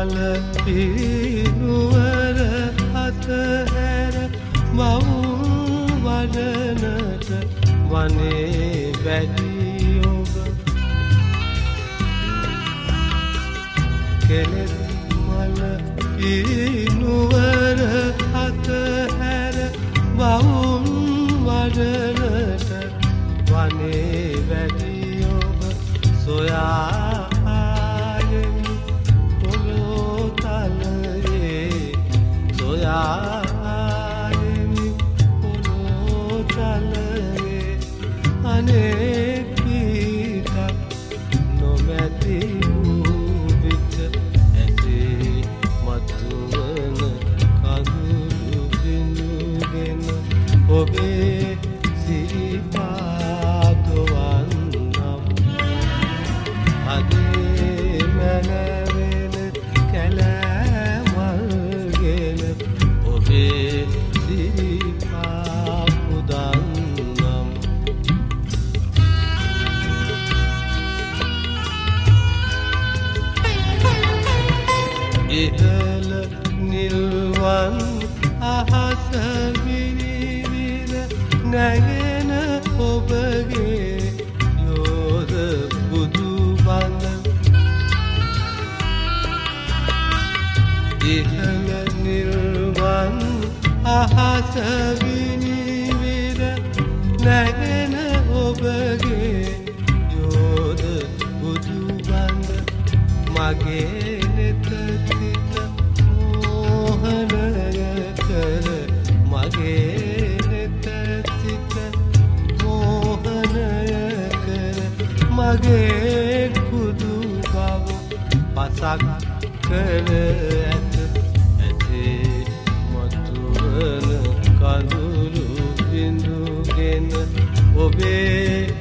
මල පිරුවර අතහැර මවුන් වඩනට වනේ වැඩි ඔබ කෙලෙස් මල පිරුවර අතහැර මවුන් වඩනට වනේ වැඩි ඔබ සොයා ආයෙමි පොළොතලයේ සොයා ආයෙමි පොළොතලයේ අනේ පිටක් නොමැති වූ විට ඇසේ මතුවන කඳුළු බිඳුගෙන ඔබේ සිරිපාදවන්නම් අදේ මැනවෙන කැලෑමල්ගෙන ඔබේ සිරිපාපුදන්නම් ඉහළ නිල්වන් අහස විරිවිර නැගෙන ඔබගේ යෝධ බුදු බඳ ඉහළ නිල්වන් අහස විරිවිර නැගෙන ඔබගේ යෝධ බුදු බඳ මගේ නෙත සිත මෝහනය කර මගේ නෙත සිත මෝහනය කර මගේ කුදු බව පසක් කර ඇත ඇතේ මතුවන කඳුළු බිඳුගෙන ඔබේ